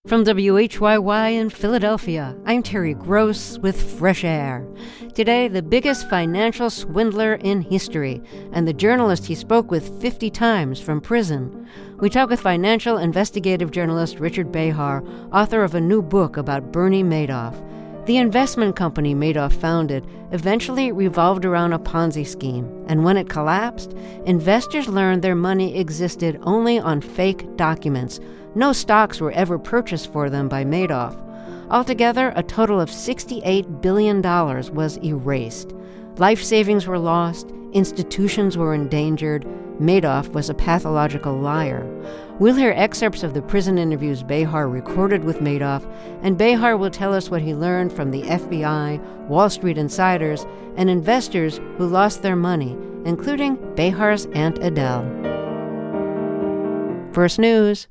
From WHYY in Philadelphia, I'm Terry Gross with Fresh Air. Today, the biggest financial swindler in history, and the journalist he spoke with 50 times from prison. We talk with financial investigative journalist Richard Behar, author of a new book about Bernie Madoff. The investment company Madoff founded eventually revolved around a Ponzi scheme, and when it collapsed, investors learned their money existed only on fake documents. No stocks were ever purchased for them by Madoff. Altogether, a total of $68 billion was erased. Life savings were lost, institutions were endangered. Madoff was a pathological liar. We'll hear excerpts of the prison interviews Behar recorded with Madoff, and Behar will tell us what he learned from the FBI, Wall Street insiders, and investors who lost their money, including Behar's Aunt Adele. First News.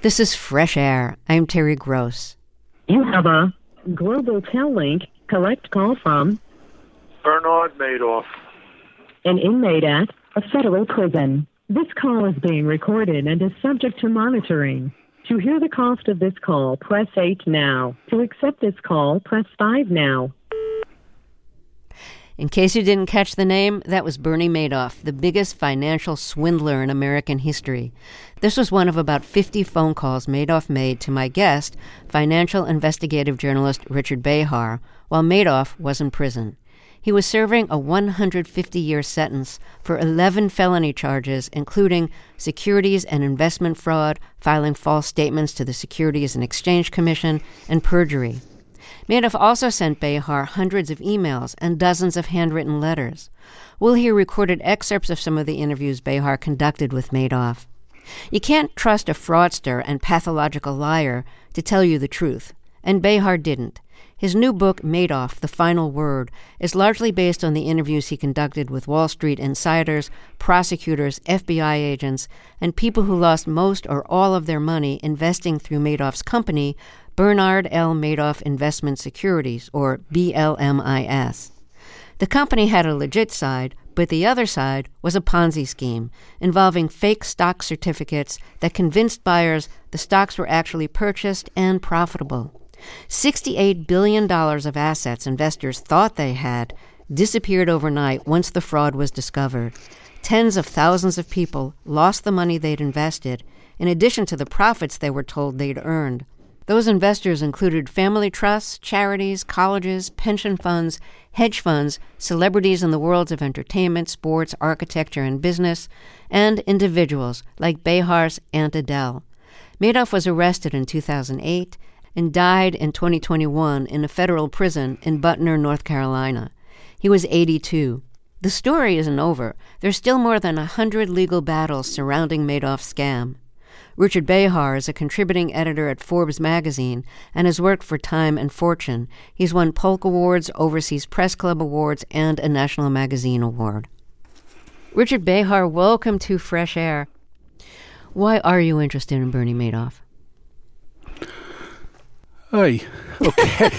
This is Fresh Air. I'm Terry Gross. You have a Global Tel Link collect call from Bernard Madoff, an inmate at a federal prison. This call is being recorded and is subject to monitoring. To hear the cost of this call, press 8 now. To accept this call, press 5 now. In case you didn't catch the name, that was Bernie Madoff, the biggest financial swindler in American history. This was one of about 50 phone calls Madoff made to my guest, financial investigative journalist Richard Behar, while Madoff was in prison. He was serving a 150-year sentence for 11 felony charges, including securities and investment fraud, filing false statements to the Securities and Exchange Commission, and perjury. Madoff also sent Behar hundreds of emails and dozens of handwritten letters. We'll hear recorded excerpts of some of the interviews Behar conducted with Madoff. You can't trust a fraudster and pathological liar to tell you the truth, and Behar didn't. His new book, Madoff, The Final Word, is largely based on the interviews he conducted with Wall Street insiders, prosecutors, FBI agents, and people who lost most or all of their money investing through Madoff's company, Bernard L. Madoff Investment Securities, or BLMIS. The company had a legit side, but the other side was a Ponzi scheme involving fake stock certificates that convinced buyers the stocks were actually purchased and profitable. $68 billion of assets investors thought they had disappeared overnight once the fraud was discovered. Tens of thousands of people lost the money they'd invested, in addition to the profits they were told they'd earned. Those investors included family trusts, charities, colleges, pension funds, hedge funds, celebrities in the worlds of entertainment, sports, architecture, and business, and individuals like Behar's Aunt Adele. Madoff was arrested in 2008 and died in 2021 in a federal prison in Butner, North Carolina. He was 82. The story isn't over. There's still more than 100 legal battles surrounding Madoff's scam. Richard Behar is a contributing editor at Forbes magazine and has worked for Time and Fortune. He's won Polk Awards, Overseas Press Club Awards, and a National Magazine Award. Richard Behar, welcome to Fresh Air. Why are you interested in Bernie Madoff? Hey, okay.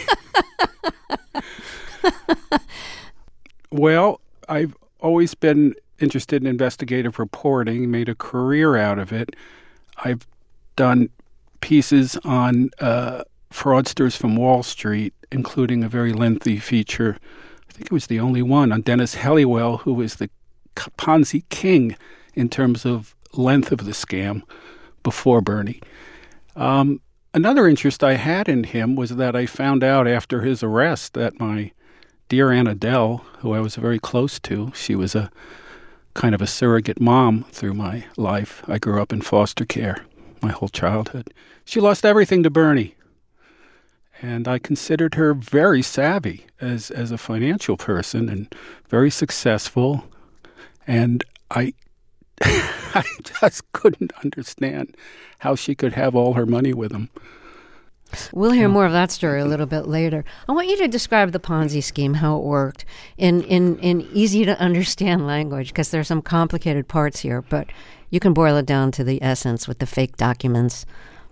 Well, I've always been interested in investigative reporting, made a career out of it. I've done pieces on fraudsters from Wall Street, including a very lengthy feature, I think it was the only one, on Dennis Helliwell, who was the Ponzi king in terms of length of the scam before Bernie. Another interest I had in him was that I found out after his arrest that my dear Aunt Adele, who I was very close to, she was a kind of a surrogate mom through my life. I grew up in foster care my whole childhood. She lost everything to Bernie. And I considered her very savvy as a financial person and very successful. And I just couldn't understand how she could have all her money with him. We'll hear more of that story a little bit later. I want you to describe the Ponzi scheme, how it worked, in easy-to-understand language, because there are some complicated parts here, but you can boil it down to the essence with the fake documents.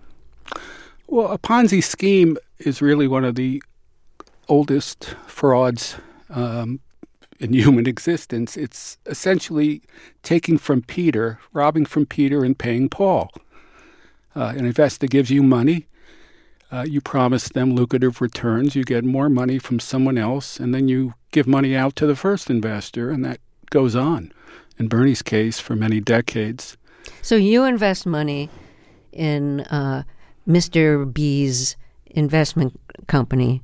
Well, a Ponzi scheme is really one of the oldest frauds in human existence. It's essentially taking from Peter, robbing from Peter, and paying Paul. An investor gives you money. You promise them lucrative returns. You get more money from someone else, and then you give money out to the first investor, and that goes on, in Bernie's case, for many decades. So you invest money in Mr. B's investment company.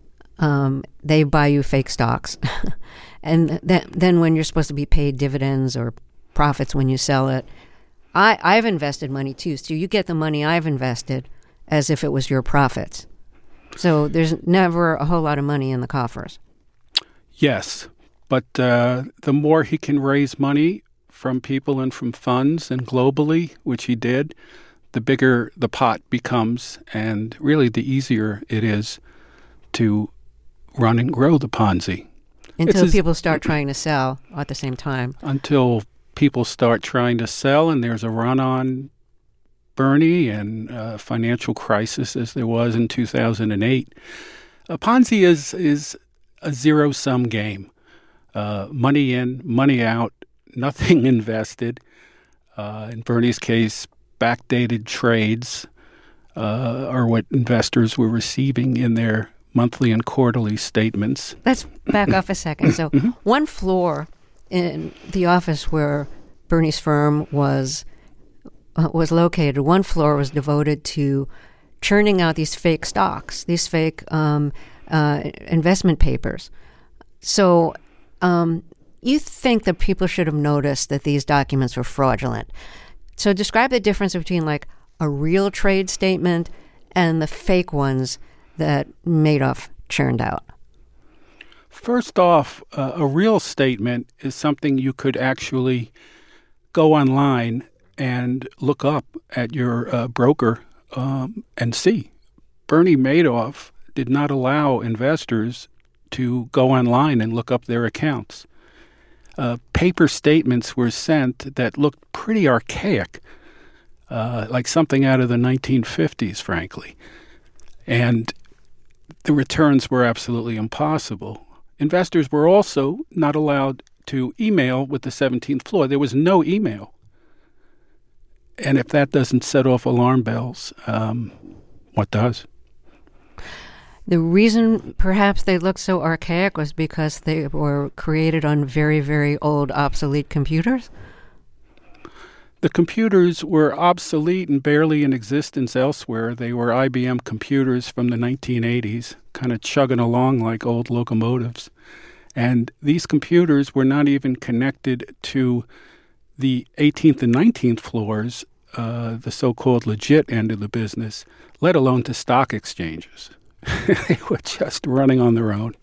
They buy you fake stocks. And then when you're supposed to be paid dividends or profits when you sell it, I've invested money too. So you get the money I've invested as if it was your profits. So there's never a whole lot of money in the coffers. Yes, but the more he can raise money from people and from funds and globally, which he did, the bigger the pot becomes, and really the easier it is to run and grow the Ponzi. Until people start trying to sell at the same time. Until people start trying to sell and there's a run on Bernie and financial crisis as there was in 2008. Ponzi is a zero-sum game. Money in, money out, nothing invested. In Bernie's case, backdated trades are what investors were receiving in their monthly and quarterly statements. Let's back off a second. So one floor in the office where Bernie's firm was located, one floor was devoted to churning out these fake stocks, these fake investment papers. So you think that people should have noticed that these documents were fraudulent. So describe the difference between like a real trade statement and the fake ones that Madoff churned out. First off, a real statement is something you could actually go online and look up at your broker and see. Bernie Madoff did not allow investors to go online and look up their accounts. Paper statements were sent that looked pretty archaic, like something out of the 1950s, frankly. And the returns were absolutely impossible. Investors were also not allowed to email with the 17th floor. There was no email. And if that doesn't set off alarm bells, what does? The reason perhaps they looked so archaic was because they were created on very, very old, obsolete computers? The computers were obsolete and barely in existence elsewhere. They were IBM computers from the 1980s, kind of chugging along like old locomotives. And these computers were not even connected to the 18th and 19th floors, the so-called legit end of the business, let alone to stock exchanges. They were just running on their own.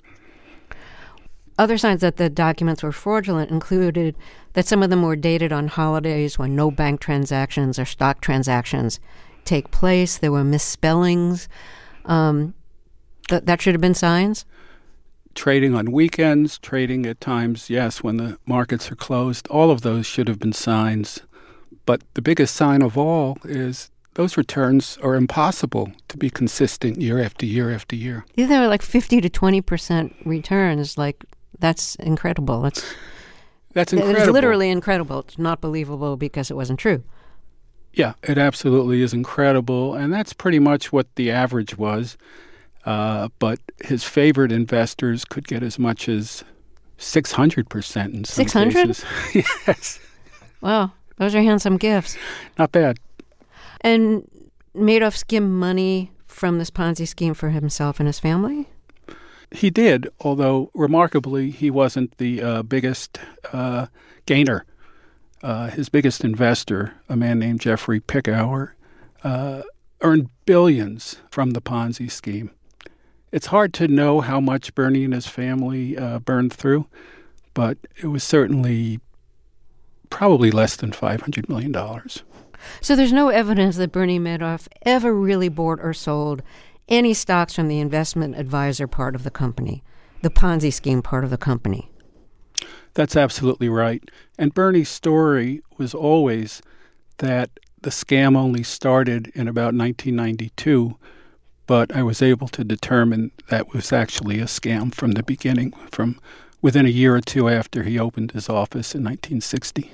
Other signs that the documents were fraudulent included that some of them were dated on holidays when no bank transactions or stock transactions take place. There were misspellings. That should have been signs? Trading on weekends, trading at times, yes, when the markets are closed. All of those should have been signs. But the biggest sign of all is those returns are impossible to be consistent year after year after year. Yeah, they were like 50 to 20% returns. Like, that's incredible. That's incredible. It's literally incredible. It's not believable because it wasn't true. Yeah, it absolutely is incredible. And that's pretty much what the average was. But his favorite investors could get as much as 600% in some 600? cases. Yes. Wow, those are handsome gifts. Not bad. And Madoff skimmed money from this Ponzi scheme for himself and his family? He did, although remarkably, he wasn't the biggest gainer. His biggest investor, a man named Jeffrey Pickauer, earned billions from the Ponzi scheme. It's hard to know how much Bernie and his family burned through, but it was certainly probably less than $500 million. So there's no evidence that Bernie Madoff ever really bought or sold any stocks from the investment advisor part of the company, the Ponzi scheme part of the company. That's absolutely right. And Bernie's story was always that the scam only started in about 1992, but I was able to determine that was actually a scam from the beginning, from within a year or two after he opened his office in 1960.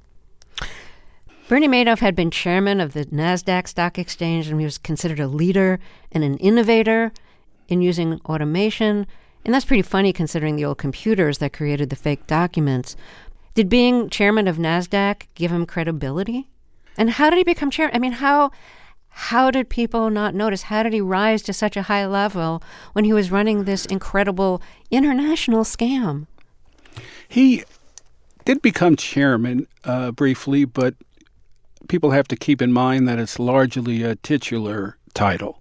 Bernie Madoff had been chairman of the NASDAQ stock exchange, and he was considered a leader and an innovator in using automation. And that's pretty funny considering the old computers that created the fake documents. Did being chairman of NASDAQ give him credibility? And how did he become chairman? I mean, how did people not notice? How did he rise to such a high level when he was running this incredible international scam? He did become chairman briefly, but people have to keep in mind that it's largely a titular title,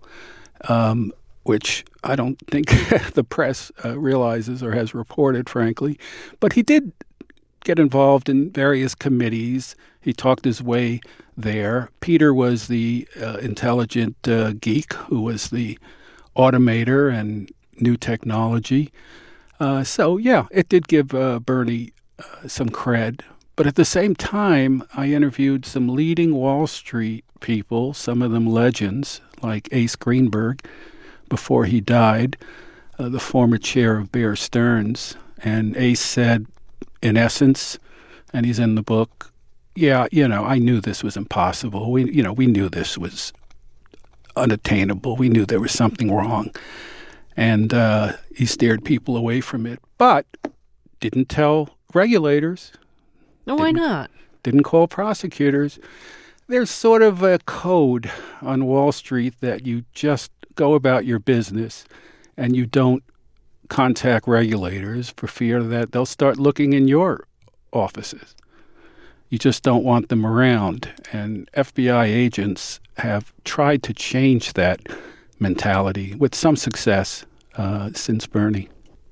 which I don't think the press realizes or has reported, frankly. But he did get involved in various committees. He talked his way there. Peter was the intelligent geek who was the automator and new technology. So, yeah, it did give Bernie some cred. But at the same time, I interviewed some leading Wall Street people, some of them legends, like Ace Greenberg, before he died, the former chair of Bear Stearns. And Ace said, in essence, and he's in the book, yeah, I knew this was impossible. We knew this was unattainable. We knew there was something wrong. And he steered people away from it, but didn't tell regulators. No, why not? Didn't call prosecutors. There's sort of a code on Wall Street that you just go about your business and you don't contact regulators for fear that they'll start looking in your offices. You just don't want them around. And FBI agents have tried to change that mentality with some success since Bernie.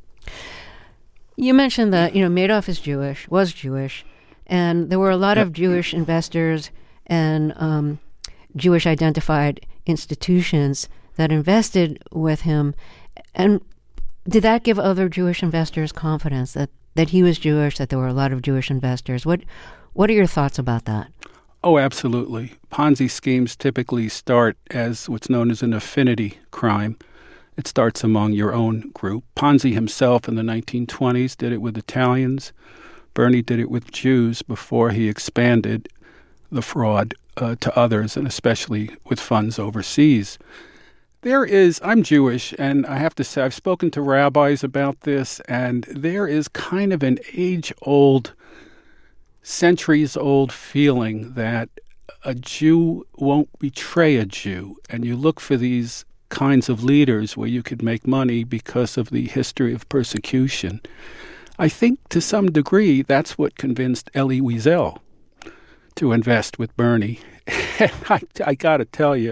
You mentioned that, Madoff was Jewish, and there were a lot of Jewish investors and Jewish-identified institutions that invested with him. And did that give other Jewish investors confidence that he was Jewish, that there were a lot of Jewish investors? What are your thoughts about that? Oh, absolutely. Ponzi schemes typically start as what's known as an affinity crime. It starts among your own group. Ponzi himself in the 1920s did it with Italians. Bernie did it with Jews before he expanded the fraud to others, and especially with funds overseas. I'm Jewish, and I have to say, I've spoken to rabbis about this, and there is kind of an age-old, centuries-old feeling that a Jew won't betray a Jew, and you look for these kinds of leaders where you could make money because of the history of persecution. I think to some degree that's what convinced Elie Wiesel to invest with Bernie. I got to tell you,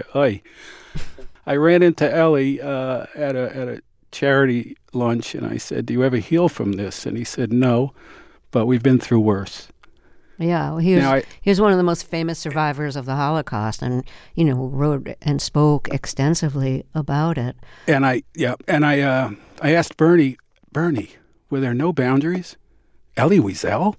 I ran into Elie at a charity lunch, and I said, "Do you ever heal from this?" And he said, "No, but we've been through worse." Yeah, well, he was one of the most famous survivors of the Holocaust, and wrote and spoke extensively about it. And I asked Bernie, were there no boundaries? Elie Wiesel,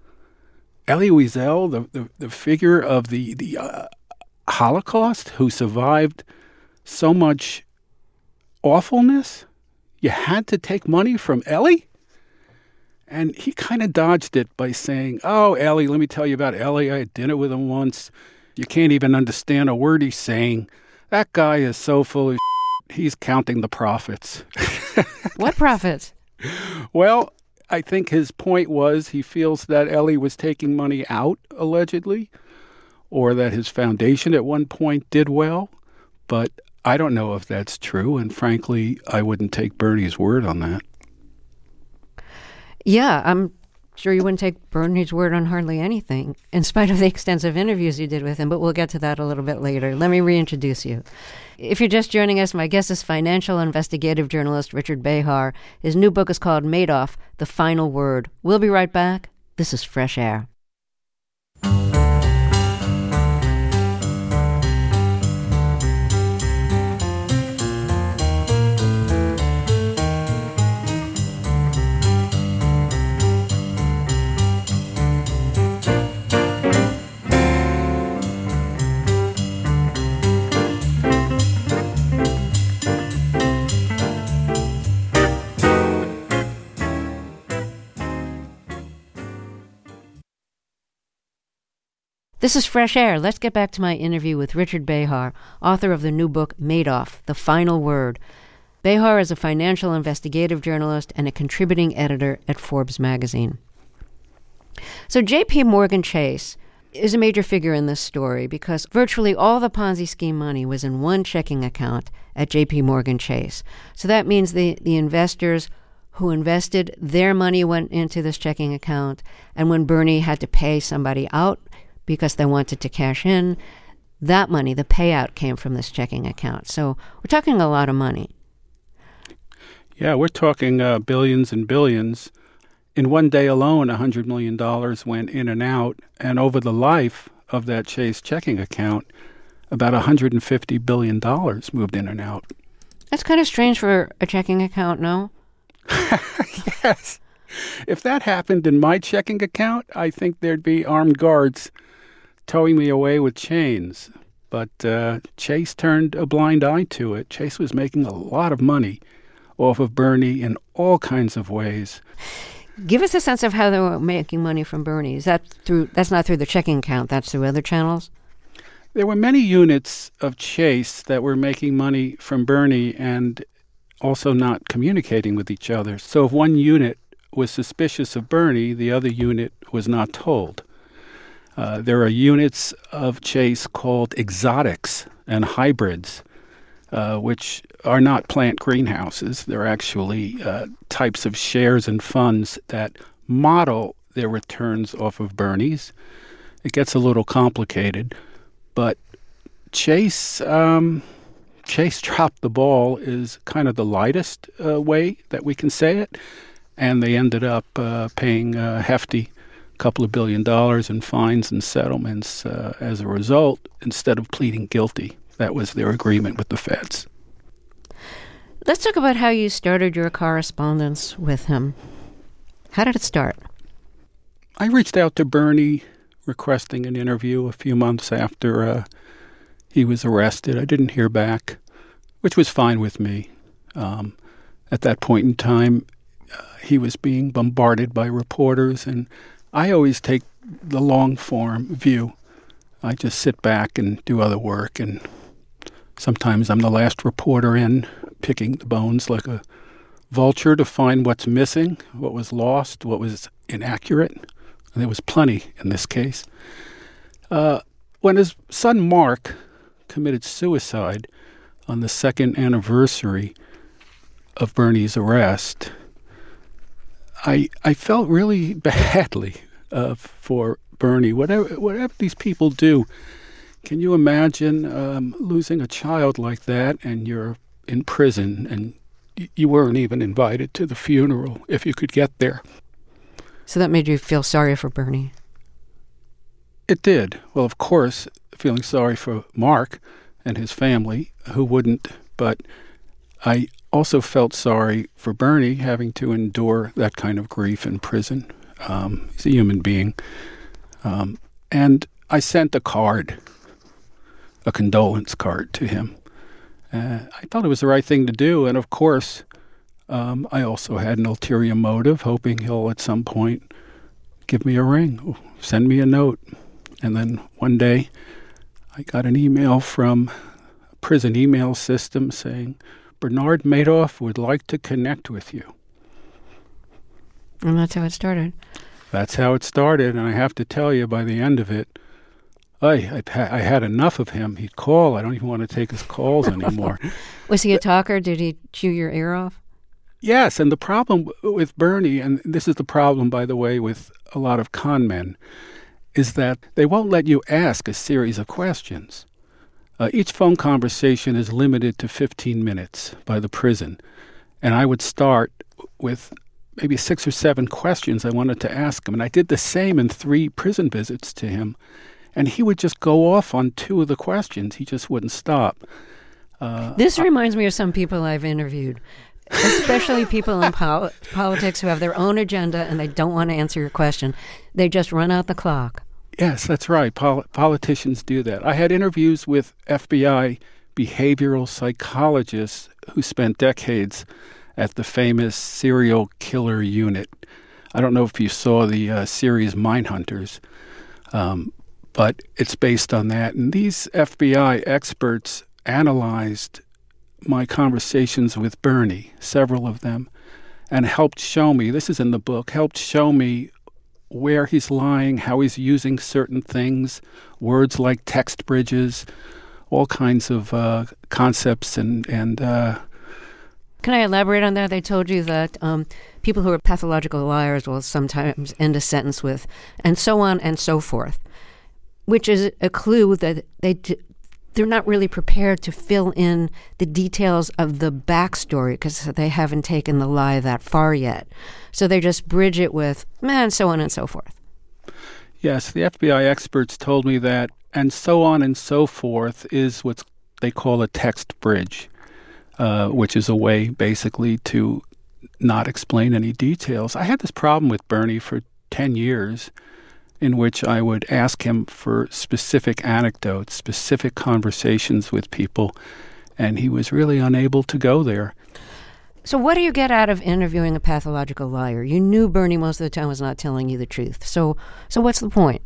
the figure of the Holocaust, who survived so much awfulness, you had to take money from Elie? And he kind of dodged it by saying, "Oh, Elie, let me tell you about Elie. I had dinner with him once. You can't even understand a word he's saying. That guy is so full of shit. He's counting the profits." What profits? Well, I think his point was he feels that Elie was taking money out, allegedly, or that his foundation at one point did well. But I don't know if that's true, and frankly, I wouldn't take Bernie's word on that. Yeah, I'm sure you wouldn't take Bernie's word on hardly anything, in spite of the extensive interviews you did with him, but we'll get to that a little bit later. Let me reintroduce you. If you're just joining us, my guest is financial investigative journalist Richard Behar. His new book is called Madoff, The Final Word. We'll be right back. This is Fresh Air. This is Fresh Air. Let's get back to my interview with Richard Behar, author of the new book, Madoff, The Final Word. Behar is a financial investigative journalist and a contributing editor at Forbes magazine. So J.P. Morgan Chase is a major figure in this story because virtually all the Ponzi scheme money was in one checking account at J.P. Morgan Chase. So that means the investors who invested, their money went into this checking account, and when Bernie had to pay somebody out because they wanted to cash in, that money, the payout, came from this checking account. So we're talking a lot of money. Yeah, we're talking billions and billions. In one day alone, $100 million went in and out. And over the life of that Chase checking account, about $150 billion moved in and out. That's kind of strange for a checking account, no? Yes. If that happened in my checking account, I think there'd be armed guards towing me away with chains. but Chase turned a blind eye to it. Chase was making a lot of money off of Bernie in all kinds of ways. Give us a sense of how they were making money from Bernie. That's not through the checking account, that's through other channels? There were many units of Chase that were making money from Bernie and also not communicating with each other. So if one unit was suspicious of Bernie, the other unit was not told. There are units of Chase called exotics and hybrids, which are not plant greenhouses. They're actually types of shares and funds that model their returns off of Bernie's. It gets a little complicated, but Chase dropped the ball is kind of the lightest way that we can say it, and they ended up paying a hefty couple of $1 billion in fines and settlements as a result, instead of pleading guilty. That was their agreement with the feds. Let's talk about how you started your correspondence with him. How did it start? I reached out to Bernie requesting an interview a few months after he was arrested. I didn't hear back, which was fine with me. At that point in time, he was being bombarded by reporters, and I always take the long-form view. I just sit back and do other work, and sometimes I'm the last reporter in, picking the bones like a vulture to find what's missing, what was lost, what was inaccurate. And there was plenty in this case. When his son Mark committed suicide on the second anniversary of Bernie's arrest, I felt really badly for Bernie. Whatever these people do, can you imagine losing a child like that, and you're in prison and you weren't even invited to the funeral if you could get there? So that made you feel sorry for Bernie? It did. Well, of course, feeling sorry for Mark and his family, who wouldn't, but I also felt sorry for Bernie having to endure that kind of grief in prison. He's a human being. And I sent a condolence card to him. I thought it was the right thing to do, and of course, I also had an ulterior motive, hoping he'll at some point give me a ring, send me a note. And then one day, I got an email from a prison email system saying, Bernard Madoff would like to connect with you. And that's how it started. That's how it started, and I have to tell you, by the end of it, I had enough of him. He'd call. I don't even want to take his calls anymore. Was he a talker? Did he chew your ear off? Yes, and the problem with Bernie, and this is the problem, by the way, with a lot of con men, is that they won't let you ask a series of questions. Each phone conversation is limited to 15 minutes by the prison, and I would start with maybe 6 or 7 questions I wanted to ask him, and I did the same in 3 prison visits to him, and he would just go off on 2 of the questions. He just wouldn't stop. This reminds me of some people I've interviewed, especially people in politics who have their own agenda and they don't want to answer your question. They just run out the clock. Yes, that's right. Politicians do that. I had interviews with FBI behavioral psychologists who spent decades at the famous serial killer unit. I don't know if you saw the series Mindhunters, but it's based on that. And these FBI experts analyzed my conversations with Bernie, several of them, and helped show me, this is in the book, helped show me where he's lying, how he's using certain things, words like text bridges, all kinds of concepts and Can I elaborate on that? They told you that people who are pathological liars will sometimes end a sentence with, and so on and so forth, which is a clue that they're not really prepared to fill in the details of the backstory because they haven't taken the lie that far yet. So they just bridge it with, and so on and so forth. Yes, the FBI experts told me that, and so on and so forth is what they call a text bridge, which is a way basically to not explain any details. I had this problem with Bernie for 10 years, in which I would ask him for specific anecdotes, specific conversations with people, and he was really unable to go there. So what do you get out of interviewing a pathological liar? You knew Bernie most of the time was not telling you the truth. So what's the point?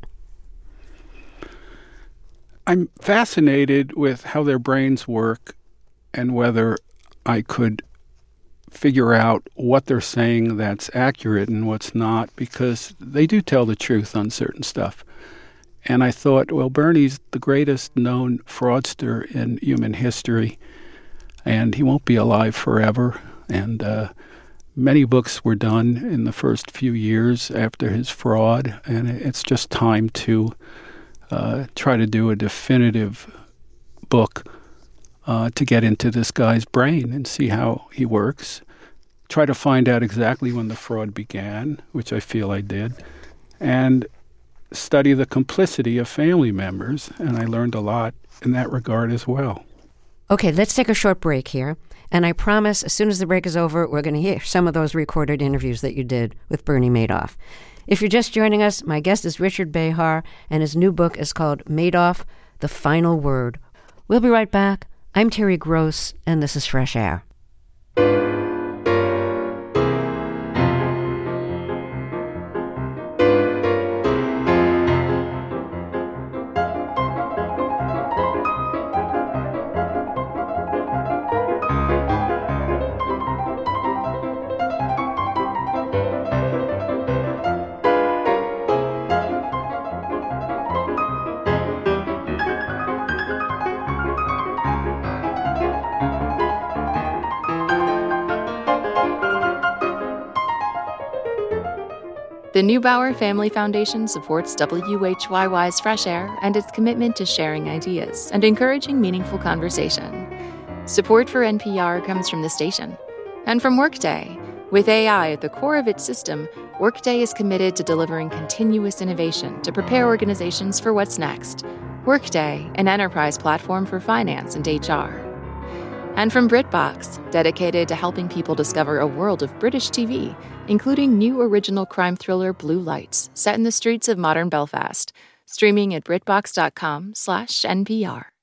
I'm fascinated with how their brains work and whether I could figure out what they're saying that's accurate and what's not, because they do tell the truth on certain stuff. And I thought, well, Bernie's the greatest known fraudster in human history, and he won't be alive forever. And many books were done in the first few years after his fraud, and it's just time to try to do a definitive book to get into this guy's brain and see how he works. Try to find out exactly when the fraud began, which I feel I did, and study the complicity of family members. And I learned a lot in that regard as well. Okay, let's take a short break here. And I promise as soon as the break is over, we're going to hear some of those recorded interviews that you did with Bernie Madoff. If you're just joining us, my guest is Richard Behar, and his new book is called Madoff, The Final Word. We'll be right back. I'm Terry Gross, and this is Fresh Air. The Neubauer Family Foundation supports WHYY's Fresh Air and its commitment to sharing ideas and encouraging meaningful conversation. Support for NPR comes from the station and from Workday. With AI at the core of its system, Workday is committed to delivering continuous innovation to prepare organizations for what's next. Workday, an enterprise platform for finance and HR. And from BritBox, dedicated to helping people discover a world of British TV, including new original crime thriller Blue Lights, set in the streets of modern Belfast, streaming at BritBox.com/NPR.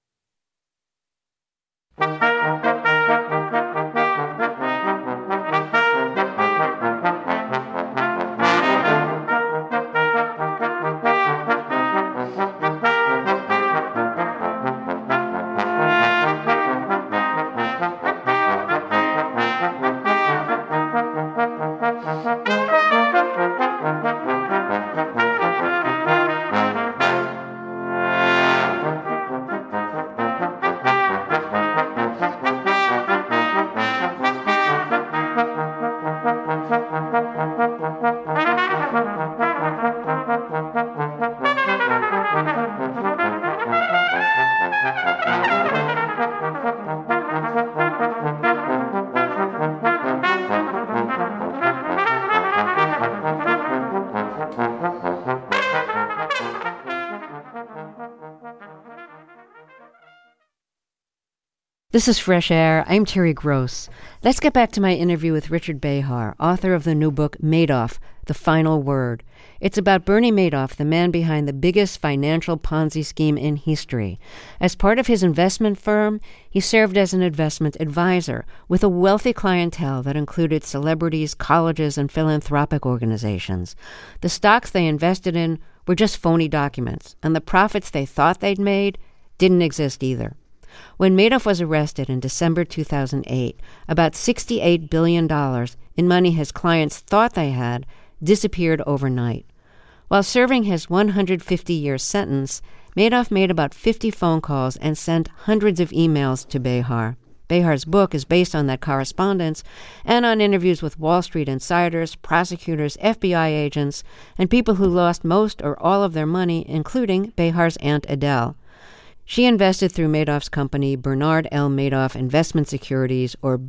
This is Fresh Air. I'm Terry Gross. Let's get back to my interview with Richard Behar, author of the new book, Madoff, The Final Word. It's about Bernie Madoff, the man behind the biggest financial Ponzi scheme in history. As part of his investment firm, he served as an investment advisor with a wealthy clientele that included celebrities, colleges, and philanthropic organizations. The stocks they invested in were just phony documents, and the profits they thought they'd made didn't exist either. When Madoff was arrested in December 2008, about $68 billion in money his clients thought they had disappeared overnight. While serving his 150-year sentence, Madoff made about 50 phone calls and sent hundreds of emails to Behar. Behar's book is based on that correspondence and on interviews with Wall Street insiders, prosecutors, FBI agents, and people who lost most or all of their money, including Behar's Aunt Adele. She invested through Madoff's company, Bernard L. Madoff Investment Securities, or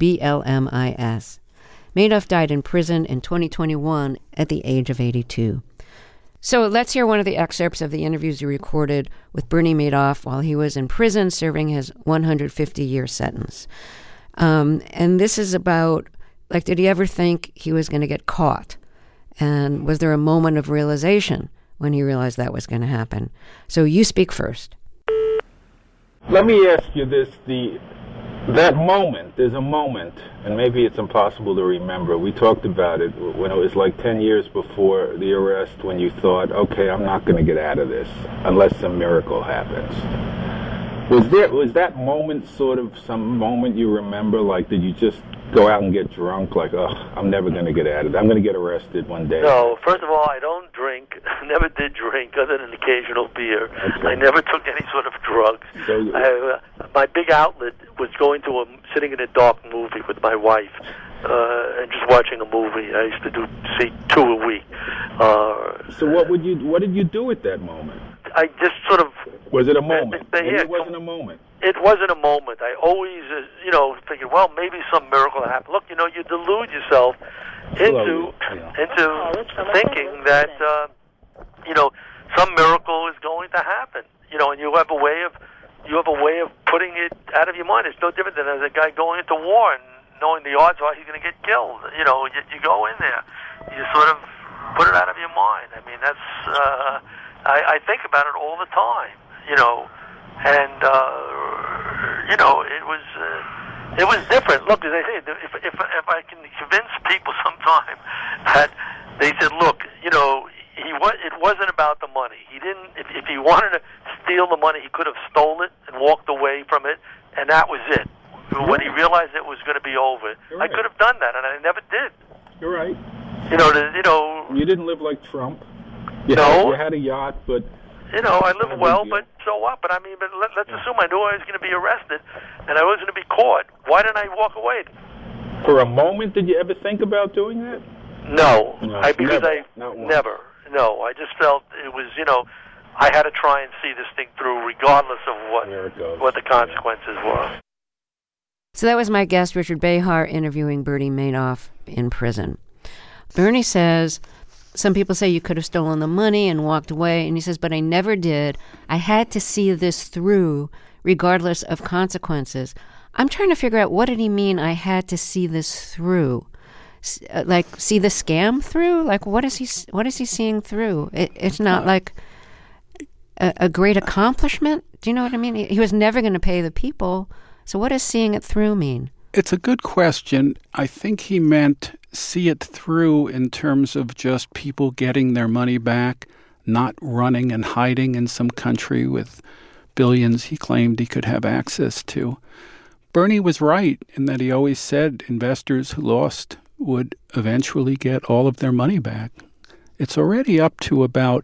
BLMIS. Madoff died in prison in 2021 at the age of 82. So let's hear one of the excerpts of the interviews you recorded with Bernie Madoff while he was in prison serving his 150-year sentence. And this is about, did he ever think he was going to get caught? And was there a moment of realization when he realized that was going to happen. So you speak first. Let me ask you this, that moment, there's a moment, and maybe it's impossible to remember. We talked about it when it was like 10 years before the arrest, when you thought, okay, I'm not going to get out of this unless some miracle happens. Was that moment sort of some moment you remember? Like, did you just go out and get drunk? Like, oh, I'm never going to get out of it. I'm going to get arrested one day. No, first of all, I don't drink. Never did drink other than occasional beer. Okay. I never took any sort of drugs. So, my big outlet was going to sitting in a dark movie with my wife and just watching a movie. I used to see 2 a week. So what did you do at that moment? I just sort of... Was it a moment? It wasn't a moment. It wasn't a moment. I always, figured, well, maybe some miracle happened. Look, you delude yourself into thinking that, some miracle is going to happen. And you have a way of putting it out of your mind. It's no different than as a guy going into war and knowing the odds are he's going to get killed. You go in there, you sort of put it out of your mind. I mean, that's I think about it all the time. And it was different. Look, as I say, if I can convince people sometime that they said, look, it wasn't about the money. He didn't. If he wanted to steal the money, he could have stole it and walked away from it, and that was it. When he realized it was going to be over, I could have done that, and I never did. You're right. You didn't live like Trump. You had a yacht, but. I live well, but so what? But let's assume I knew I was going to be arrested, and I was going to be caught. Why didn't I walk away? For a moment, did you ever think about doing that? No, never. No, I just felt it was, I had to try and see this thing through, regardless of what the consequences were. So that was my guest, Richard Behar, interviewing Bernie Madoff in prison. Bernie says, some people say you could have stolen the money and walked away, and he says, but I never did. I had to see this through, regardless of consequences. I'm trying to figure out, what did he mean I had to see this through? Like, see the scam through? Like, what is he seeing through? It's not like a great accomplishment. Do you know what I mean? He was never going to pay the people. So what does seeing it through mean? It's a good question. I think he meant see it through in terms of just people getting their money back, not running and hiding in some country with billions he claimed he could have access to. Bernie was right in that he always said investors who lost would eventually get all of their money back. It's already up to about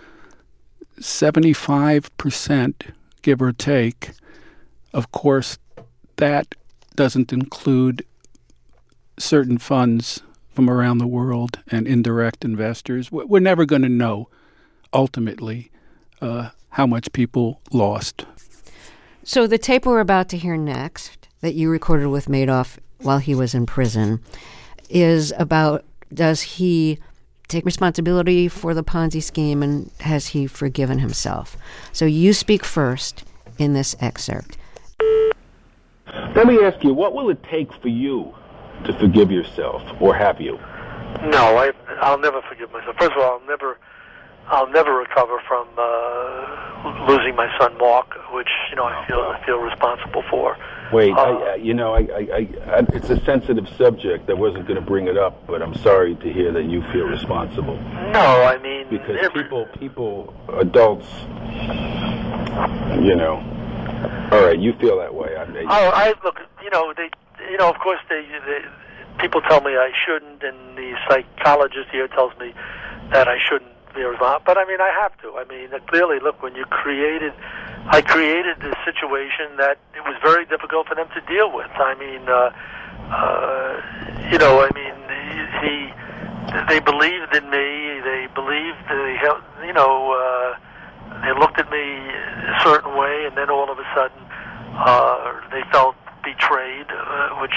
75%, give or take. Of course, that doesn't include certain funds from around the world and indirect investors. We're never going to know, ultimately, how much people lost. So the tape we're about to hear next, that you recorded with Madoff while he was in prison, is about, does he take responsibility for the Ponzi scheme, and has he forgiven himself? So you speak first in this excerpt. Let me ask you, what will it take for you to forgive yourself, or have you? No, I'll never forgive myself. First of all, I'll never recover from losing my son Mark, which I feel responsible for. Wait, it's a sensitive subject. I wasn't going to bring it up, but I'm sorry to hear that you feel responsible. No, I mean, because people, adults, All right, you feel that way. Look. Of course, people tell me I shouldn't, and the psychologist here tells me that I shouldn't be responsible. But I have to. Clearly, look, when I created this situation that it was very difficult for them to deal with. They believed in me. They believed they looked at me a certain way, and then all of a sudden they felt betrayed, which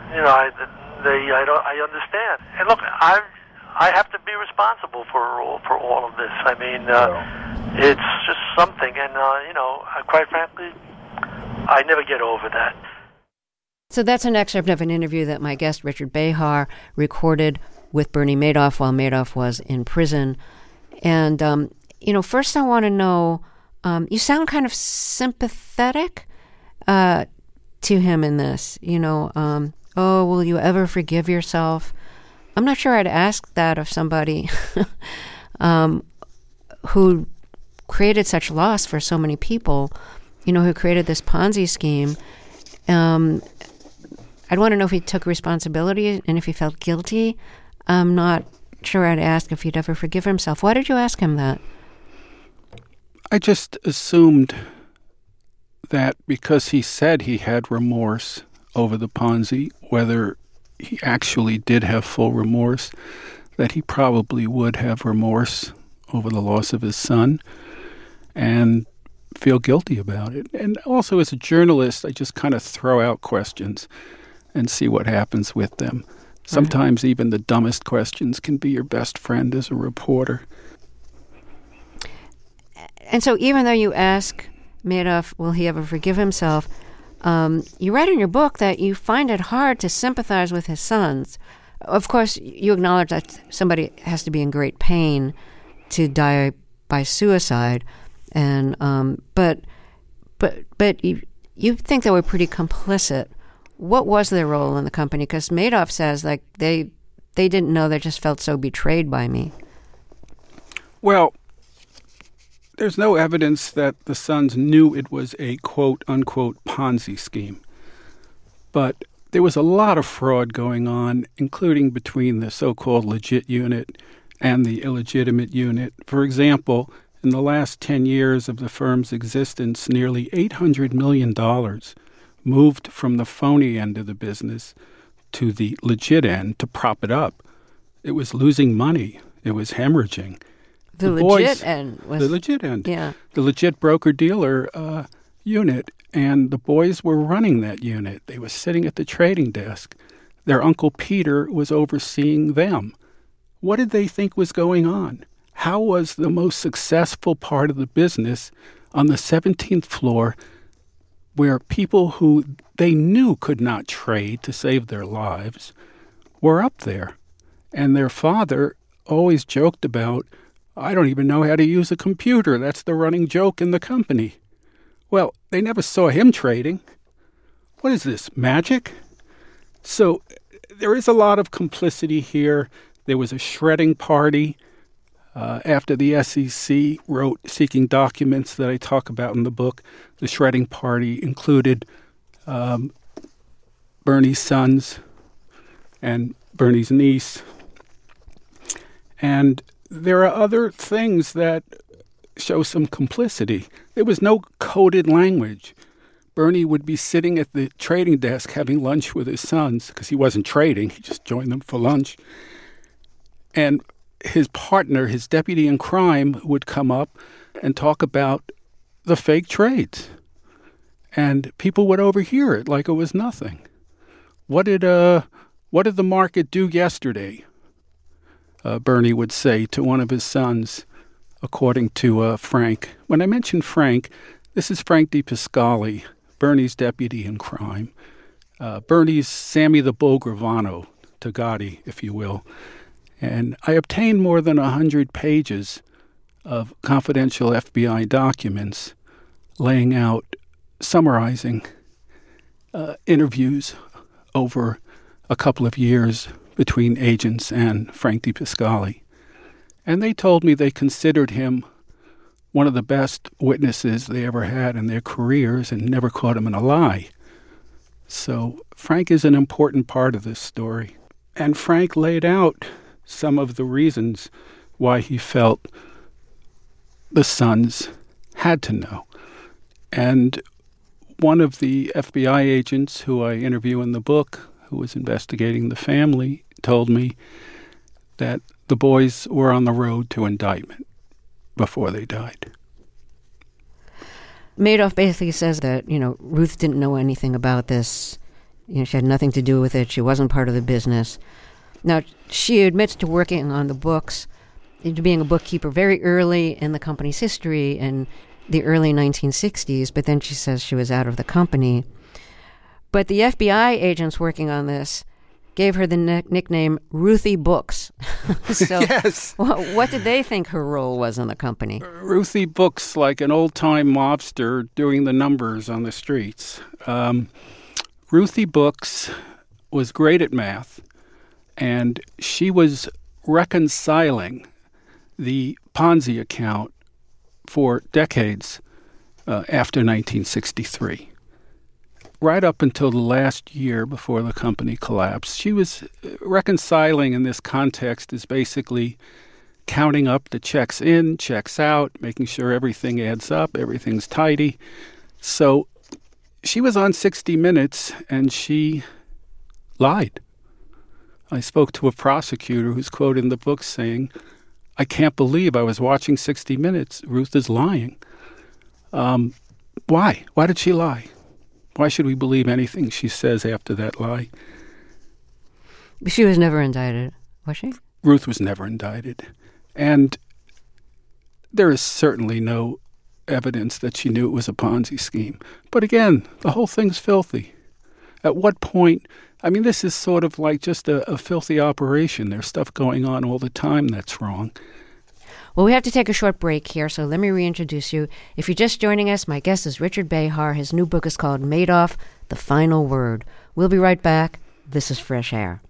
I understand. And look, I have to be responsible for all of this. It's just something, and quite frankly, I never get over that. So that's an excerpt of an interview that my guest Richard Behar recorded with Bernie Madoff while Madoff was in prison. And first I want to know, you sound kind of sympathetic to him in this. Oh, will you ever forgive yourself? I'm not sure I'd ask that of somebody who created such loss for so many people, who created this Ponzi scheme. I'd want to know if he took responsibility and if he felt guilty. I'm not sure I'd ask if he'd ever forgive himself. Why did you ask him that? I just assumed that because he said he had remorse over the Ponzi, whether he actually did have full remorse, that he probably would have remorse over the loss of his son and feel guilty about it. And also as a journalist, I just kind of throw out questions and see what happens with them. Sometimes even the dumbest questions can be your best friend as a reporter. And so even though you ask Madoff, will he ever forgive himself, you write in your book that you find it hard to sympathize with his sons. Of course, you acknowledge that somebody has to be in great pain to die by suicide, and but you think they were pretty complicit. What was their role in the company? Because Madoff says they didn't know, they just felt so betrayed by me. Well, there's no evidence that the sons knew it was a quote-unquote Ponzi scheme. But there was a lot of fraud going on, including between the so-called legit unit and the illegitimate unit. For example, in the last 10 years of the firm's existence, nearly $800 million moved from the phony end of the business to the legit end to prop it up. It was losing money. It was hemorrhaging. The legit end was... The legit end. Yeah. The legit broker-dealer unit, and the boys were running that unit. They were sitting at the trading desk. Their Uncle Peter was overseeing them. What did they think was going on? How was the most successful part of the business on the 17th floor, where people who they knew could not trade to save their lives were up there? And their father always joked about, I don't even know how to use a computer. That's the running joke in the company. Well, they never saw him trading. What is this, magic? So there is a lot of complicity here. There was a shredding party after the SEC wrote seeking documents that I talk about in the book. The shredding party included Bernie's sons and Bernie's niece. And there are other things that show some complicity. There was no coded language. Bernie would be sitting at the trading desk having lunch with his sons because he wasn't trading. He just joined them for lunch. And his partner, his deputy in crime, would come up and talk about the fake trades. And people would overhear it like it was nothing. What did the market do yesterday? Bernie would say to one of his sons, according to Frank. When I mention Frank, this is Frank DiPascali, Bernie's deputy in crime. Bernie's Sammy the Bull Gravano to Gotti, if you will. And I obtained more than 100 pages of confidential FBI documents laying out, summarizing interviews over a couple of years between agents and Frank DiPascali. And they told me they considered him one of the best witnesses they ever had in their careers and never caught him in a lie. So Frank is an important part of this story. And Frank laid out some of the reasons why he felt the sons had to know. And one of the FBI agents who I interview in the book, who was investigating the family, told me that the boys were on the road to indictment before they died. Madoff basically says that, Ruth didn't know anything about this. She had nothing to do with it. She wasn't part of the business. Now, she admits to working on the books, to being a bookkeeper very early in the company's history in the early 1960s, but then she says she was out of the company. But the FBI agents working on this gave her the nickname Ruthie Books. So Yes. what did they think her role was in the company? Ruthie Books, like an old-time mobster doing the numbers on the streets. Ruthie Books was great at math, and she was reconciling the Ponzi account for decades after 1963. Right up until the last year before the company collapsed, she was reconciling in this context is basically counting up the checks in, checks out, making sure everything adds up, everything's tidy. So she was on 60 Minutes, and she lied. I spoke to a prosecutor who's quoted in the book saying, "I can't believe I was watching 60 Minutes. Ruth is lying." Why? Why did she lie? Why should we believe anything she says after that lie? She was never indicted, was she? Ruth was never indicted. And there is certainly no evidence that she knew it was a Ponzi scheme. But again, the whole thing's filthy. At what point, I mean, this is sort of like just a filthy operation. There's stuff going on all the time that's wrong. Well, we have to take a short break here, so let me reintroduce you. If you're just joining us, my guest is Richard Behar. His new book is called Madoff, The Final Word. We'll be right back. This is Fresh Air.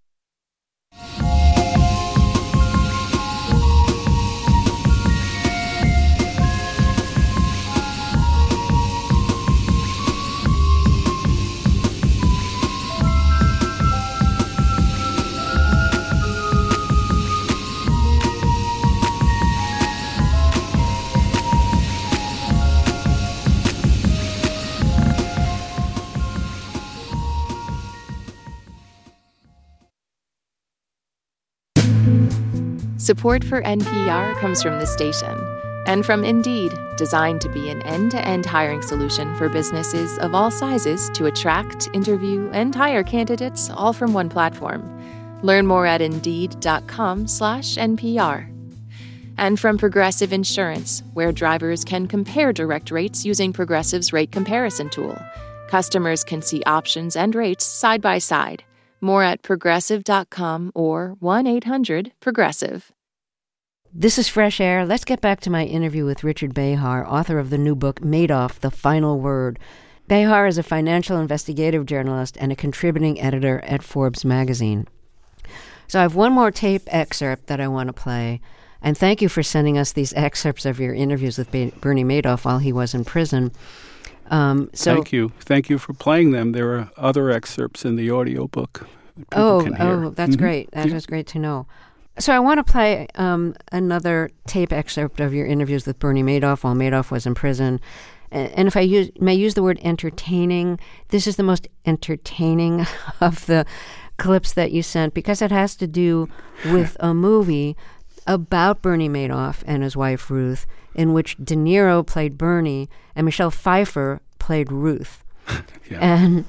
Support for NPR comes from this station and from Indeed, designed to be an end-to-end hiring solution for businesses of all sizes to attract, interview, and hire candidates all from one platform. Learn more at Indeed.com/NPR. And from Progressive Insurance, where drivers can compare direct rates using Progressive's rate comparison tool. Customers can see options and rates side by side. More at Progressive.com or 1-800-PROGRESSIVE. This is Fresh Air. Let's get back to my interview with Richard Behar, author of the new book, Madoff, The Final Word. Behar is a financial investigative journalist and a contributing editor at Forbes magazine. So I have one more tape excerpt that I want to play. And thank you for sending us these excerpts of your interviews with Bernie Madoff while he was in prison. Thank you. Thank you for playing them. There are other excerpts in the audiobook. That's great. That is great to know. So I want to play another tape excerpt of your interviews with Bernie Madoff while Madoff was in prison. And if I may use the word entertaining, this is the most entertaining of the clips that you sent because it has to do with a movie about Bernie Madoff and his wife Ruth, in which De Niro played Bernie and Michelle Pfeiffer played Ruth. Yeah.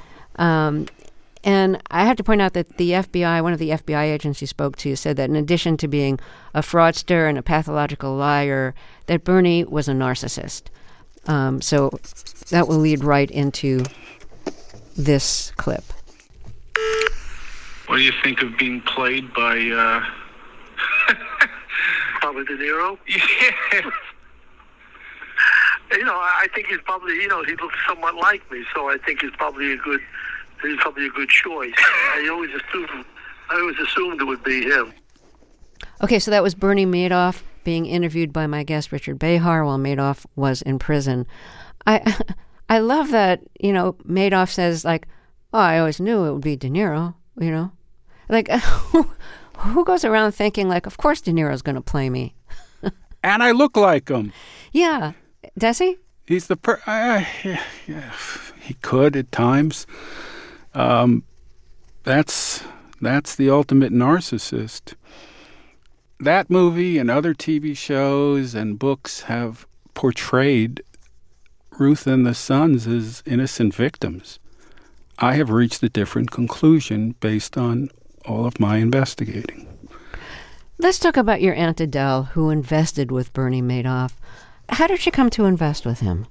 And I have to point out that the FBI, one of the FBI agents you spoke to, said that in addition to being a fraudster and a pathological liar, that Bernie was a narcissist. So that will lead right into this clip. What do you think of being played by... Probably De Niro? Yeah. I think he's probably, he looks somewhat like me, so I think he's probably a good choice. I always assumed it would be him. Okay, so that was Bernie Madoff being interviewed by my guest Richard Behar while Madoff was in prison. I love that, Madoff says, like, oh, I always knew it would be De Niro, Like, who goes around thinking, like, of course De Niro's going to play me? And I look like him. Yeah. Does he? He's the he could at times. That's the ultimate narcissist. That movie and other TV shows and books have portrayed Ruth and the Sons as innocent victims. I have reached a different conclusion based on all of my investigating. Let's talk about your Aunt Adele, who invested with Bernie Madoff. How did she come to invest with him?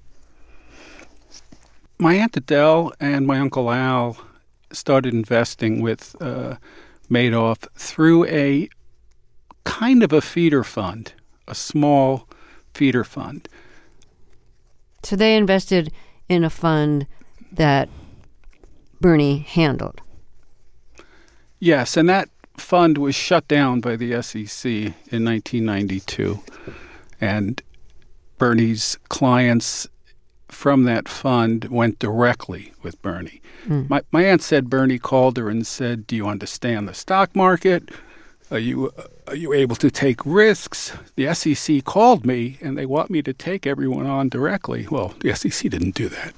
My Aunt Adele and my Uncle Al started investing with Madoff through a kind of a feeder fund, a small feeder fund. So they invested in a fund that Bernie handled. Yes, and that fund was shut down by the SEC in 1992. And Bernie's clients from that fund went directly with Bernie. My aunt said Bernie called her and said, "Do you understand the stock market? Are you able to take risks?" The SEC called me, and they want me to take everyone on directly. Well, the SEC didn't do that.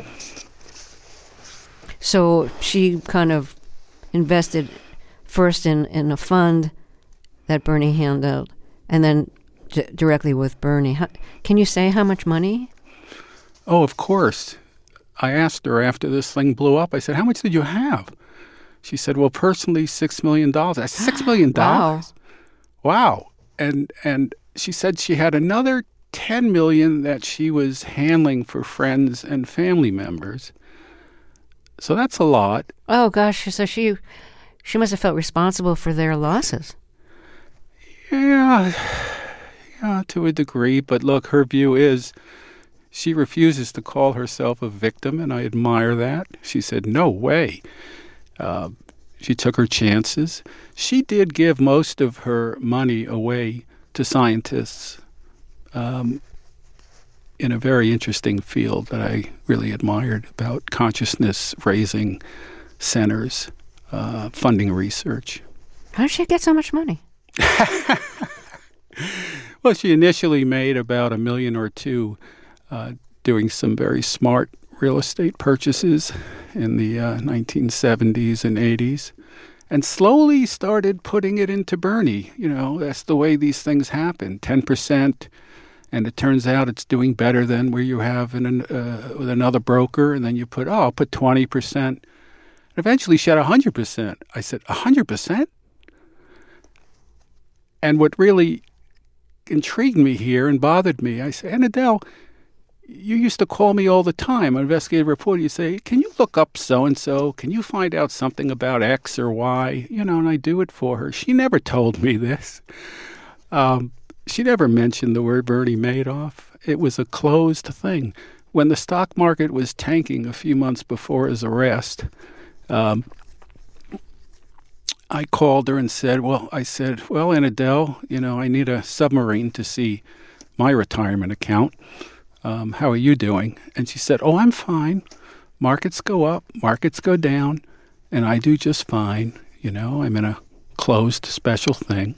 So she kind of invested first in a fund that Bernie handled, and then directly with Bernie. Can you say how much money? Oh, of course. I asked her after this thing blew up. I said, "How much did you have?" She said, "Well, personally, $6 million. I said, $6 million? Wow. And she said she had another $10 million that she was handling for friends and family members. So that's a lot. Oh, gosh. So she must have felt responsible for their losses. Yeah, to a degree. But look, her view is she refuses to call herself a victim, and I admire that. She said, "No way." She took her chances. She did give most of her money away to scientists in a very interesting field that I really admired about consciousness-raising centers, funding research. How did she get so much money? Well, she initially made about $1 million or $2 million doing some very smart real estate purchases in the 1970s and 80s, and slowly started putting it into Bernie. You know, that's the way these things happen, 10%, and it turns out it's doing better than where you have with another broker, and then you put, I'll put 20%. And eventually she had 100%. I said, 100%? And what really intrigued me here and bothered me, I said, "Aunt Adele, you used to call me all the time, an investigative reporter. You say, can you look up so-and-so? Can you find out something about X or Y? You know, and I do it for her." She never told me this. She never mentioned the word Bernie Madoff. It was a closed thing. When the stock market was tanking a few months before his arrest, I called her and said, well, Aunt Adele, you know, I need a submarine to see my retirement account. How are you doing? And she said, "Oh, I'm fine. Markets go up, markets go down, and I do just fine. You know, I'm in a closed special thing."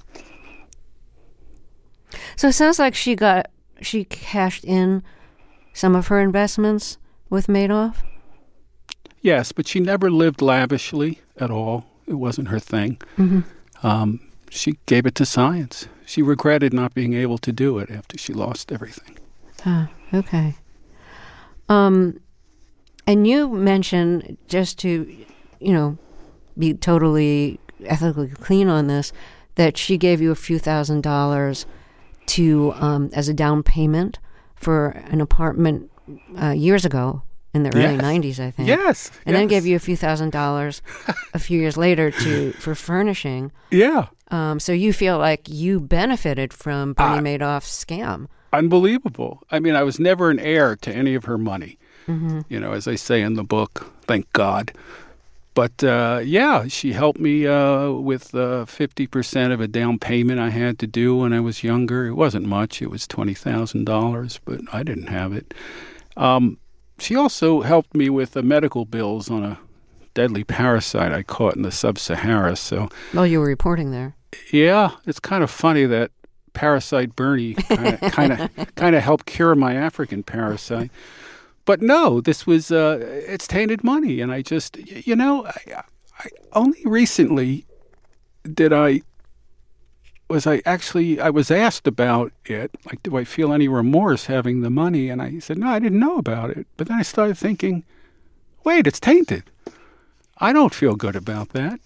So it sounds like she cashed in some of her investments with Madoff? Yes, but she never lived lavishly at all. It wasn't her thing. Mm-hmm. She gave it to science. She regretted not being able to do it after she lost everything. Ah, okay. And you mentioned, just to, you know, be totally ethically clean on this, that she gave you a few $1,000s to as a down payment for an apartment years ago in the early 90s, I think. Yes. And then gave you a few $1,000s a few years later for furnishing. Yeah. So you feel like you benefited from Bernie Madoff's scam. Unbelievable. I mean, I was never an heir to any of her money. Mm-hmm. You know, as I say in the book, thank God. But, she helped me with 50% of a down payment I had to do when I was younger. It wasn't much. It was $20,000, but I didn't have it. She also helped me with the medical bills on a deadly parasite I caught in the Sub-Sahara. So, well, you were reporting there. Yeah, it's kind of funny that Parasite Bernie kind of helped cure my African parasite. But no, this was, it's tainted money. And I just, you know, I only recently I was asked about it. Like, do I feel any remorse having the money? And I said, no, I didn't know about it. But then I started thinking, wait, it's tainted. I don't feel good about that.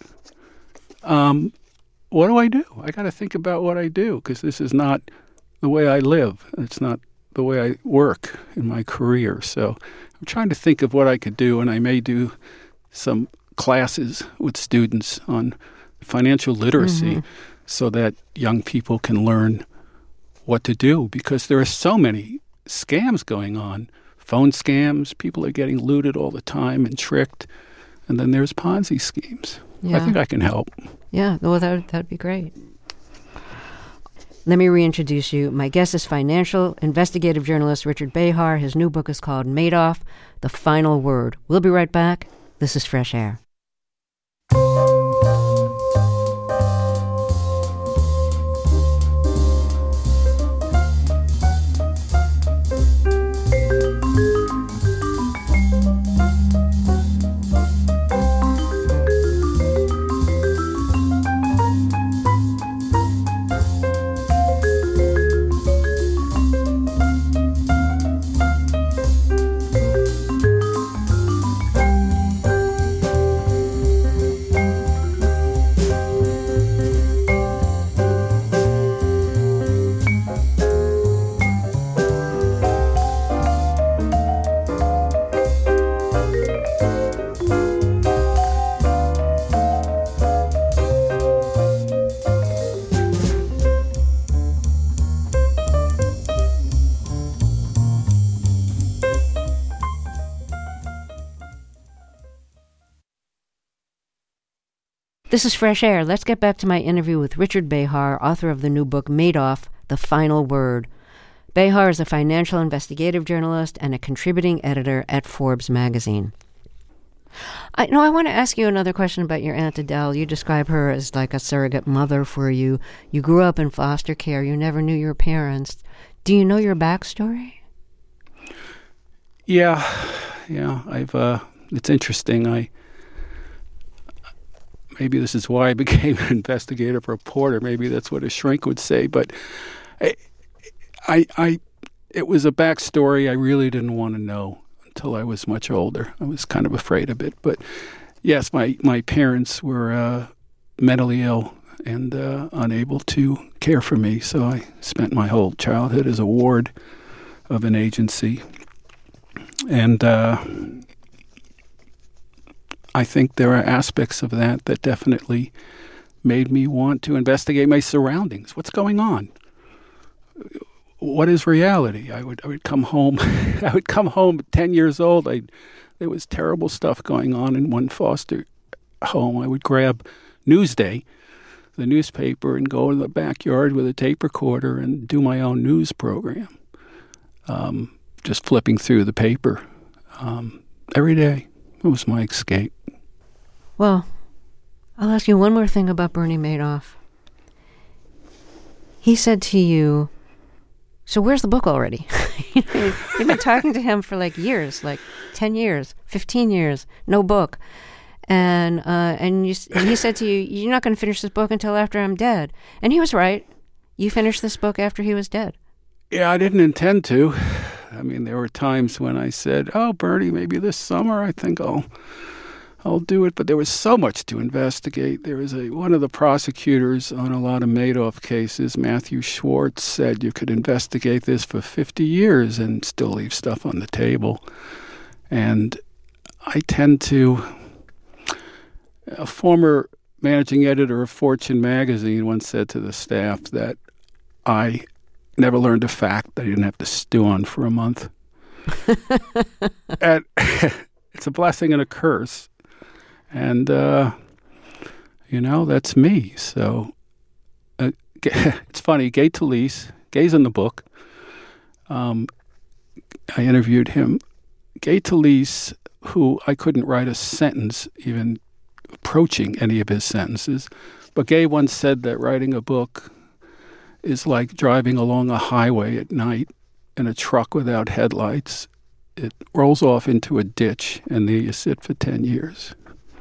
What do I do? I got to think about what I do, because this is not the way I live. It's not the way I work in my career. So I'm trying to think of what I could do, and I may do some classes with students on financial literacy so that young people can learn what to do, because there are so many scams going on. Phone scams, people are getting looted all the time and tricked. And then there's Ponzi schemes. Yeah. I think I can help. Yeah, well, that'd be great. Let me reintroduce you. My guest is financial investigative journalist Richard Behar. His new book is called Madoff, The Final Word. We'll be right back. This is Fresh Air. This is Fresh Air. Let's get back to my interview with Richard Behar, author of the new book Madoff, The Final Word. Behar is a financial investigative journalist and a contributing editor at Forbes magazine. I want to ask you another question about your Aunt Adele. You describe her as like a surrogate mother for you. You grew up in foster care. You never knew your parents. Do you know your backstory? Yeah. It's interesting. Maybe this is why I became an investigative reporter. Maybe that's what a shrink would say. But it was a backstory I really didn't want to know until I was much older. I was kind of afraid of it. But yes, my parents were mentally ill and unable to care for me. So I spent my whole childhood as a ward of an agency. And I think there are aspects of that definitely made me want to investigate my surroundings. What's going on? What is reality? I would come home. I would come home at 10 years old. There was terrible stuff going on in one foster home. I would grab Newsday, the newspaper, and go in the backyard with a tape recorder and do my own news program. Just flipping through the paper every day. It was my escape. Well, I'll ask you one more thing about Bernie Madoff. He said to you, so where's the book already? You've been talking to him for like years, like 10 years, 15 years, no book. And he said to you, you're not going to finish this book until after I'm dead. And he was right. You finished this book after he was dead. Yeah, I didn't intend to. I mean, there were times when I said, oh, Bernie, maybe this summer I think I'll do it. But there was so much to investigate. There was one of the prosecutors on a lot of Madoff cases, Matthew Schwartz, said you could investigate this for 50 years and still leave stuff on the table. And I tend to... A former managing editor of Fortune magazine once said to the staff that I never learned a fact that I didn't have to stew on for a month. And it's a blessing and a curse. And, that's me. So it's funny, Gay Talese, Gay's in the book. I interviewed him. Gay Talese, who I couldn't write a sentence even approaching any of his sentences. But Gay once said that writing a book is like driving along a highway at night in a truck without headlights. It rolls off into a ditch, and there you sit for 10 years.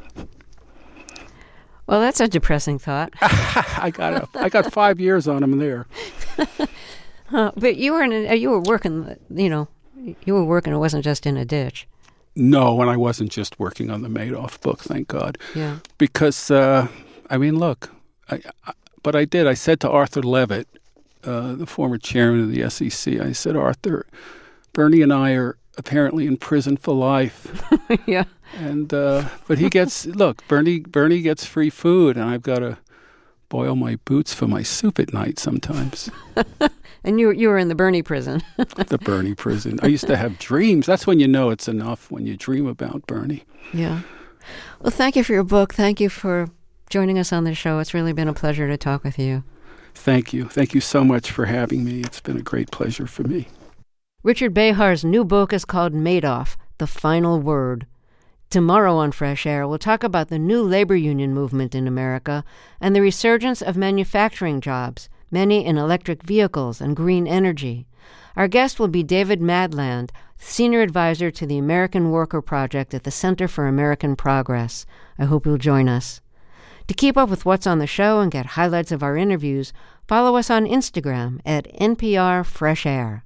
Well, that's a depressing thought. I got 5 years on him there. But you were working. You were working. It wasn't just in a ditch. No, and I wasn't just working on the Madoff book, thank God. Yeah. Because, look, but I did. I said to Arthur Levitt, the former chairman of the SEC, I said, Arthur, Bernie and I are apparently in prison for life. Yeah. And but he gets Bernie gets free food, and I've got to boil my boots for my soup at night sometimes. And you were in the Bernie prison. The Bernie prison. I used to have dreams. That's when you know it's enough, when you dream about Bernie. Yeah. Well, thank you for your book. Thank you for joining us on the show. It's really been a pleasure to talk with you. Thank you. Thank you so much for having me. It's been a great pleasure for me. Richard Behar's new book is called Madoff, The Final Word. Tomorrow on Fresh Air, we'll talk about the new labor union movement in America and the resurgence of manufacturing jobs, many in electric vehicles and green energy. Our guest will be David Madland, Senior Advisor to the American Worker Project at the Center for American Progress. I hope you'll join us. To keep up with what's on the show and get highlights of our interviews, follow us on Instagram at NPR Fresh Air.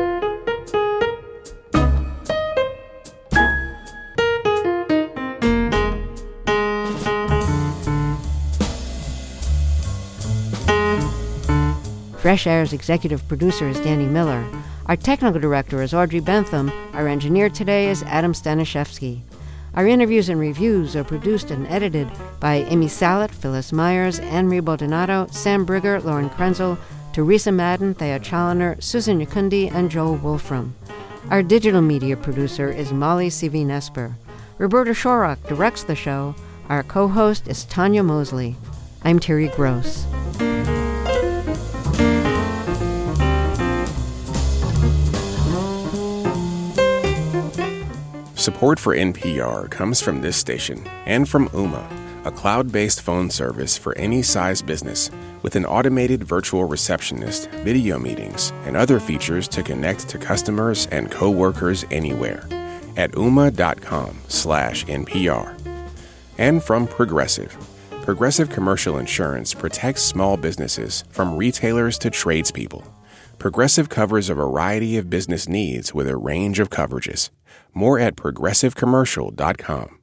Fresh Air's executive producer is Danny Miller. Our technical director is Audrey Bentham. Our engineer today is Adam Staniszewski. Our interviews and reviews are produced and edited by Amy Salet, Phyllis Myers, Anne-Marie Baldonado, Sam Brigger, Lauren Krenzel, Teresa Madden, Thea Challoner, Susan Yakundi, and Joel Wolfram. Our digital media producer is Molly C.V. Roberta Shorrock directs the show. Our co-host is Tanya Mosley. I'm Terry Gross. Support for NPR comes from this station and from Ooma, a cloud-based phone service for any size business with an automated virtual receptionist, video meetings, and other features to connect to customers and co-workers anywhere at ooma.com/NPR. And from Progressive. Progressive Commercial Insurance protects small businesses from retailers to tradespeople. Progressive covers a variety of business needs with a range of coverages. More at progressivecommercial.com.